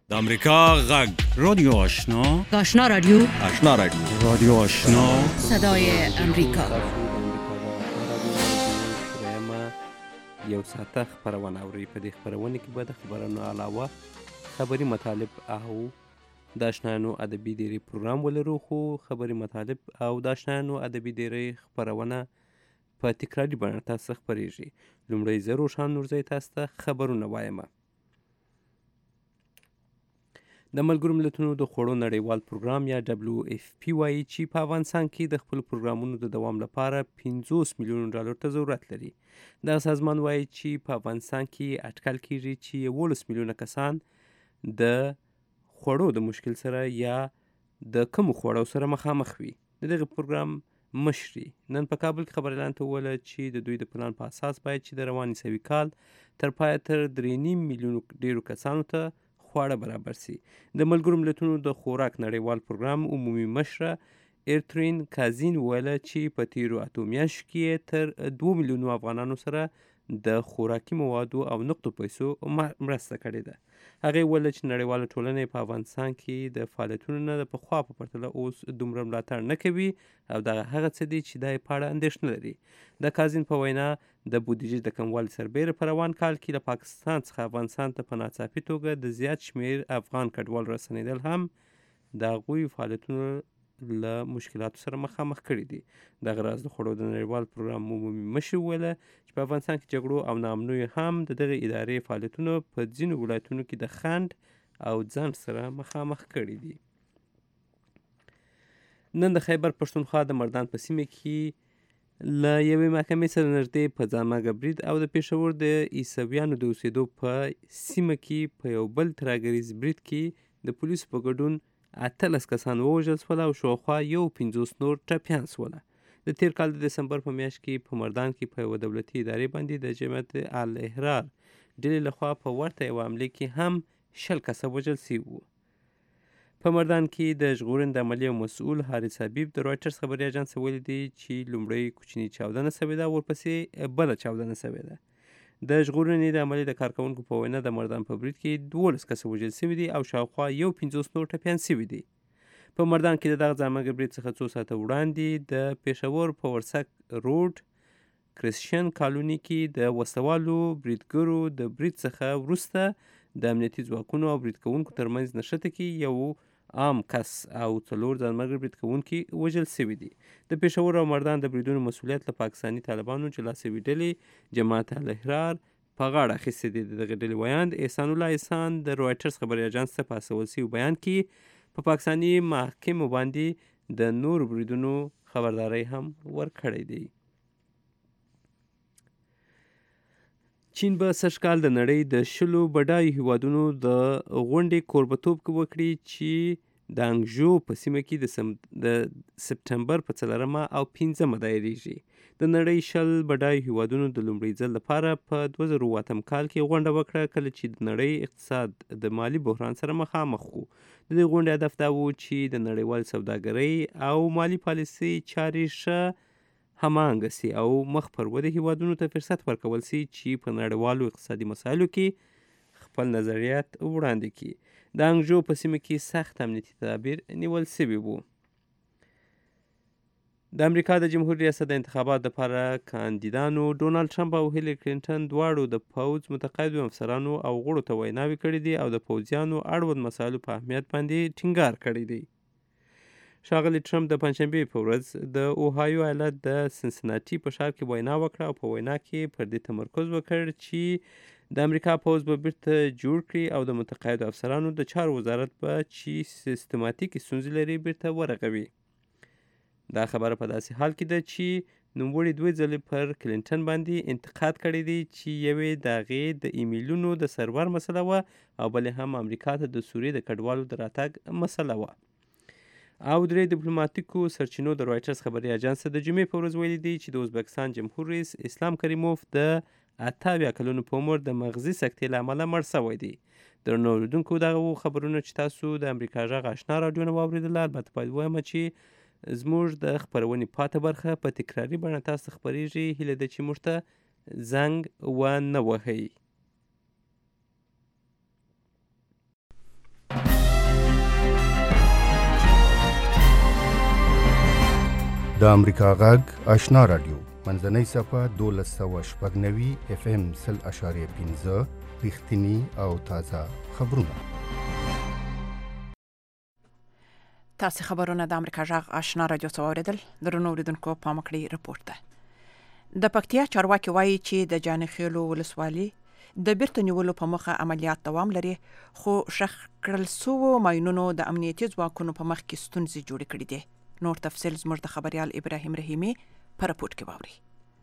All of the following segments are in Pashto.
د امریکا غږ رادیو آشنا آشنا رادیو رادیو آشنا صدای امریکا یو ساعته خبرونه اوري. په دې خبرونه کې به د خبرونو علاوه خبري مطالب او د آشنایانو ادبي ډیری پروګرام ولرو، خو خبري مطالب او د آشنایانو ادبي ډیری خبرونه په تکراري بڼه تاسو خبرېږي. لومړی زه روښان نورزی تاسو ته خبرونه وایم. د ملګرو ملتونو د خوړو نړیوال پروګرام یا WFP وایي چې په افغانستان کې د خپلو پروګرامونو د دوام لپاره 50 میلیونو ډالر ته ضرورت لري. دغه سازمان وایي چې په افغانستان کې اټکل کیږي چې 11 میلیونه کسان د خوړو د مشکل سره یا د کمو خوړو سره مخامخ وي. د دغه پروګرام مشري نن په کابل کې خبريالانو ته وویل چې د دوی د پلان په اساس باید چې د روان عیسوي کال تر پایه تر 3.5 میلیونو ډیرو کسانو ته خواړه برابر سي. د ملګرو ملتونو د خوراک نړیوال پروګرام عمومي مشره ایرترین کازین وویل چې په تیرو 8 میاشتو کې تر 2 میلیونو افغانانو سره د خوراکي موادو او نقدو پیسو مرسته کړې ده. هغې وویل چې نړیواله ټولنه په افغانستان کې د فعالیتونو نه د پخوا په پرتله اوس دومره ملاتړ نه کوي او دغه هغه څه دي چې د په اړه اندېښنه لري. د کازین په وینا د بودیجې د کموالي سربیره په روان کال کې له پاکستان څخه افغانستان ته په ناڅاپي توګه د زیات شمیر افغان کډوال راستنېدل هم د هغوی فعالیتونو له مشکلاتو سره مخامخ کړي دي. دغه راز د خوړو د نړیوال پروګرام عمومي مشر وویله چې په افغانستان کې جګړو او ناامنیو هم د دغه ادارې فعالیتونو په ځینو ولایتونو کې د خنډ او ځنډ سره مخامخ کړي دي. نن د خیبر پښتونخوا د مردان په سیمه کې له یوې محکمې سره نږدې په ځانمرګه برید او د پېښور د عیسویانو د اوسېدو په سیمه کې په یو بل ترهګریز برید کې د پولیسو په ګډون 18 کسان ووژل شول او شاوخوا 50 نور ټپیان شول. د تیر کال د دسمبر په میاشت کې په مردان کې په یوه دولتي ادارې باندې د جمعیت الاحرار ډلې لخوا په ورته یوه حملې کې هم 10 کسه وژل شوي وو. په مردان کې د ژغورنې د عملیې مسؤل حارث حبیب د رویټرز خبري اژانس ویلي دي چې لومړی کوچني چاودنه شوې ده، ورپسې بله چاودنه شوې ده. د ژغورنې د عملیې د کارکوونکو په وینا د مردان په برید کې 12 کسه وژل شوي دي او شاوخوا 50 نور ټپیان شوي دي. په مردان کې د دغه ځانمرګه برید څخه څو ساعته وړاندې د پېښور په ورسک روډ کرسچن کالوني کې د وسلوالو بریدګرو د برید څخه وروسته د امنیتي ځواکونو او برید کوونکو ترمنځ نښته کې یو عام کس او 4 ځانمرګه برید کوونکي وژل شوي دي. د پېښور او مردان د بریدونو مسؤلیت له پاکستاني طالبانو جلا شوي ډلې جماعت الاحرار په غاړه اخیستی دی. د دغه ډلې ویاند احسان الله احسان د رویټرز خبري اژانس ته په استول شوي بیان کې په پاکستاني محاکمو باندې د نورو بریدونو خبرداری هم ورکړی دی. چین به سږکال د نړۍ د 10 بډایو هیوادونو د غونډې کوربتوب وکړي چې د انګژو په سیمه کې د سپټمبر په 4 او 5 دایریږي. د نړۍ 10 بډایو هیوادونو د لومړي ځل لپاره په 2008 کال کې غونډه وکړه، کله چې د نړۍ اقتصاد د مالي بحران سره مخامخ و. د دې غونډې هدف دا و چې د نړیوال سوداګرۍ او مالي پالیسۍ چارې ښه هماهنګه سي او مخ پر ودې هیوادونو ته فرصت ورکول سي چې په نړیوالو اقتصادي مسایلو کې خپل نظریات وړاندې کړي. د انګژو په سیمه کې سخت امنیتي تدابیر نیول شوي وو. د امریکا د جمهور ریاست د انتخاباتو لپاره کاندیدانو ډونالډ ټرمپ او هیلری کلینټن دواړو د پوځ متقاعدو افسرانو او غړو ته ویناوې کړي دي او د پوځیانو اړوند مسایلو په اهمیت باندې ټینګار کړی دی. ښاغلي ټرمپ د پنجشنبې په ورځ د اوهایو ایالت د سنسناټي په ښار کې وینا وکړه او په وینا کې پر دې تمرکز وکړ چې د امریکا پوځ به بیرته جوړ کړي او د متقاعدو افسرانو د چارو وزارت به چې سیستماتیکي ستونزې لري بیرته ورغوي. دا خبره په داسې حال کې ده چې نوموړي 2 ځلې پر کلینټن باندې انتقاد کړی دی چې یوې د هغې د ایمیلونو د سرور مسله وه او بلې هم امریکا ته د سوریې د کډوالو د راتګ مسله وه. او 3 ډیپلوماتیکو سرچینو د رویټرز خبري اژانس د جمعې په ورځ ویلي دي چې د ازبکستان جمهور رئیس اسلام کریموف د 88 کلونو په عمر د مغزي سکتې له امله مړ شوی دی. درنو اورېدونکو، دغه خبرونه چې تاسو د امریکا غږ آشنا راډیو نه واورېدله، البته باید ووایم چې زموږ د خپرونې پاته برخه په تکراري بڼه تاسو ته خپرېږي. هیله ده چې موږ ته زنګ ونه وهئ. د امریکا غږ آشنا رادیو منځنۍ صفحه 1290 FM 0.15 رښتینی او تازه خبرونه. تاسو خبرونه د امریکا غږ آشنا رادیو څخه اوریدل. درنو اوریدونکو پام کړئ رپورټ ده. د پکتیا چارواکي وایي چې د جانخیلو ولسوالۍ د بیرته نیولو په مخه عملیات دوام لري، خو شخ کړل سوو ماینونو د امنیتي ځواکونو په مخ کې ستونزې جوړې کړې دي. نور تفصیل زموږ د خبريال ابراهیم رحیمی پر رپورټ کې واوري.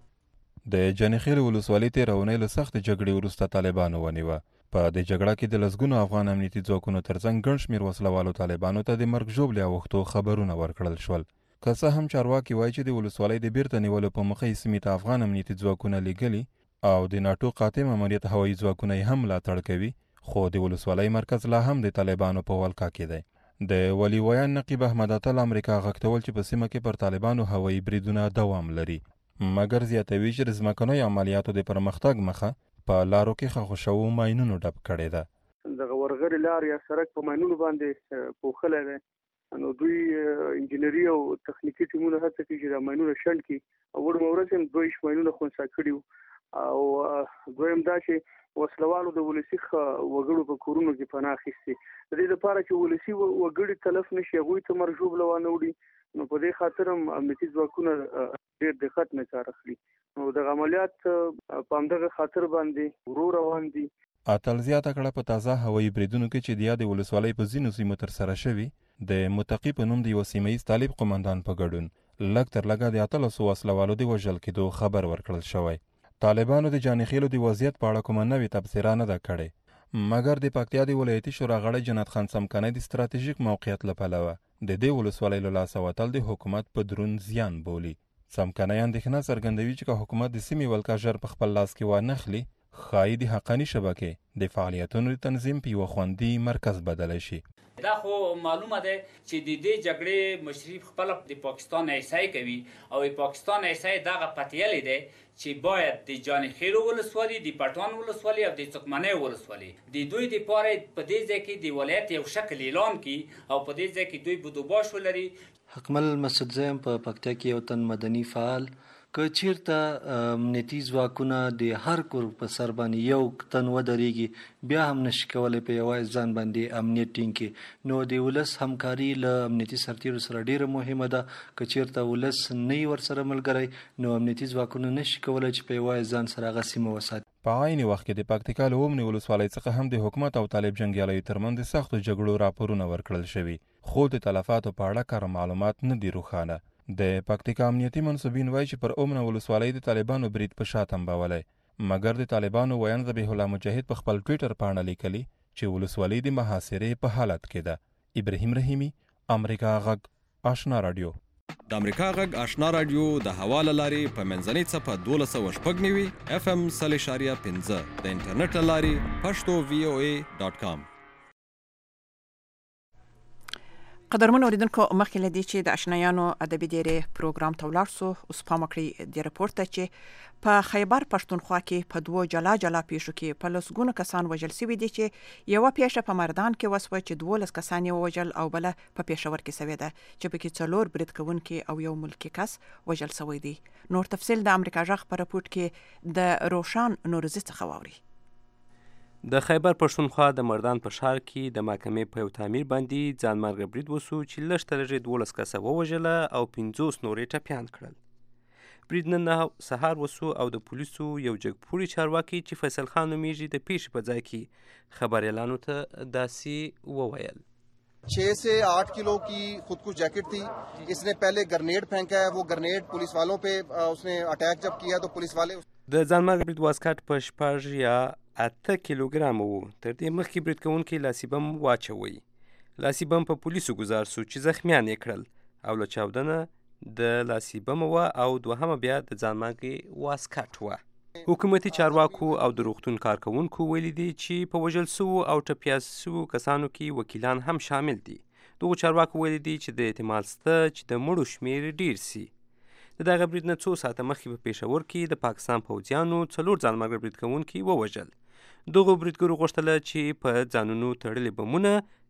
د جانخیل ولسوالۍ تیرونې له سخت جګړې وروسته طالبانو ونیوه. په دې جګړه کې د لسګونو افغان امنیتي ځواکونو ترڅنګ ګڼ شمېر وسلوالو طالبانو ته د مرګ ژوبلې اوښتو خبرونه ورکړل شول. که څه هم چارواکي وایي چې د ولسوالۍ د بیرته نیولو په مخه یې سیمې ته افغان امنیتي ځواکونه لیږلي او د ناټو قاطع ماموریت هوایي ځواکونه یې هم ملاتړ کوي، خو د ولسوالۍ مرکز لا هم د طالبانو په ولکه کې دی. د ولي ویان نقیب احمد اتل امریکا غږ ته وویل چې په سیمه کې پر طالبانو هوایي بریدونه دوام لري، مګر زیاتوي چې د ځمکنیو عملیاتو د پرمختګ مخه په لارو کې ښخ شوو ماینونو ډب کړې ده. دغه ورغړې لار یا سړک په ماینونو باندې پوښلی دی، نو دوی انجینري او تخنیکي ټیمونه هڅه کوي چې دا ماینونه شنډ کړي. وړمه ورځ هم دوی ماینونه خنثی کړي وو، او دویم دا چې وسلوالو د ولسي وګړو په کورونو کې پناه اخیستې. د دې لپاره چې ولسي وګړي تلف نشي، هغوی ته مرګ ژوبله وانه وړي، نو په دې خاطر هم امنیتي ځواکونه ډېر دقت نه کار اخلي. نو دغه عملیات په همدغه خاطر باندې ورو روان دي. اتل زیاته کړه په تازه هوایي بریدونو کې چې د یادې ولسوالۍ په ځینو سیمو ترسره شوي د متقي په نوم د یوه سیمه ییز طالب قمندان په ګډون لږ تر لږه د 1800 وسلوالو د وژل کېدو خبر ورکړل شوی. طالبانو د جانخیلو د وضعیت په اړه کومه نوې تبصره نه ده کړې، مګر د پکتیا د ولایتي شورا غړی جنت خان څمکنی د ستراتیژیک موقعیت له پلوه د دې ولسوالۍ له لاسه وتل د حکومت په درون زیان بولي. څمکنی اندېښنه څرګندوي چې که حکومت د سیمې ولکه ژر په خپل لاس کې وانخلي، ښایي د حقاني شبکې د فعالیتونو د تنظیم په یوه خوندي مرکز بدلی شي. دا خو معلومه ده چې د دې جګړې مشري خپل د پاکستان ایسای کوي، او پاکستان ایسای دغه پتیلې ده چې باید د جانخیلو ولسوالۍ، د پټان ولسوالۍ او د څوکمنۍ ولسوالۍ د دوی دپاره په دې ځای کې د ولایت یو شکل اعلان کړي، او په دې ځای کې دوی بودوباش ولري. حکمل مسعود زیم په پکتیا کې یو تن مدني فعال که چیرته امنیتي ځواکونه د هر کور په سر باندې یو تن ودرېږي، بیا هم نشي کولی په یوازې ځان باندې امنیت ټینګ کړي. نو د ولس همکاري له امنیتي سرتیرو سره ډیره مهمه ده. که چیرته ولس نه وي ورسره ملګری، نو امنیتي ځواکونه نشي کولی چې په یوازې ځان سره هغه سیمه وساتي. په عین وخت کې د پکتیکا له اومنې ولسوالۍ څخه هم د حکومت او طالب جنګیالیو ترمنځ د سختو جګړو راپورونه ورکړل شوي، خو د تلفاتو په اړه کره معلومات نه دي روښانه. د پکتیکا امنیتي منصوبین وایي چې پر اومنه ولسوالۍ د طالبانو برید په شا تنبولی، مګر د طالبانو ویان ذبیح الله مجاهد په خپل ټویټر پاڼه لیکلي چې ولسوالۍ د محاصرې په حالت کې ده. ابراهیم رحیمی، امریکا غږ آشنا رادیو. د امریکا غږ آشنا رادیو د هوا له لارې په منځنۍ څپه 1290 FM 0.15 د انټرنیټ له لارې پښتو VOA.com. قدرمن اوریدونکو، مخکې له دې چې د آشنایانو ادبي ډیرې پروګرام ته ولاړ سو، اوس پام وکړئ د رپورټ ته چې په خیبر پښتونخوا کې په دوه جلا جلا پیښو کې په لسګونو کسان وژل شوي دي، چې یوه پیښه په مردان کې وسوه چې 12 کسان یې ووژل، او بله په پېښور کې سوې ده چې پکې 4 برید کوونکي او یو ملکي کس وژل شوی دی. نور تفصیل د امریکا غږ په رپورټ کې د روشان نورزي څخه واوري. د خیبر پښتونخوا د مردان په ښار کې د محکمې په یو تعمیر باندې ځانمرګه برید وسو چې لږ تر لږه 12 کسه ووژله او 50 نور یې ټپیان کړل. برید نن سهار وسو او د پولیسو یو جګپوړي چارواکي چې فیصل خان نومیږي د پیښې په ځای کې خبریالانو ته داسې وویل: 6 से 8 किलो की खुदकुश जैकेट थी, इसने पहले ग्रेनेड फेंका है, वो ग्रेनेड पुलिस वालों पे उसने अटैक जब किया तो पुलिस वाले د ځانمرګه برید واسکټ په 6 یا 8 کیلوګرام وو. تر دې مخکې برید کوونکي لاسي بم واچوي. لاسي بم په پولیسو ګزار سو چې زخمیان یې کړل، او له چاودنه د لاسي بم وه او دوهمه بیا د ځانمرګه واسکټ وه. حکومتي چارواکو او د روغتون کارکوونکو ویلي دي چې په وژل سوو او ټپیان سوو کسانو کې وکیلان هم شامل دي. دغو چارواکو ویلي دي چې د احتمال شته چې د مړو شمیر ډیر سي. د دغه برید نه څو ساعته مخکې په پېښور کې د پاکستان پوځیانو 4 ځانمرګه برید کوونکي ووژل. دغو بریدګرو غوښتله چې په ځانونو تړلې بمونه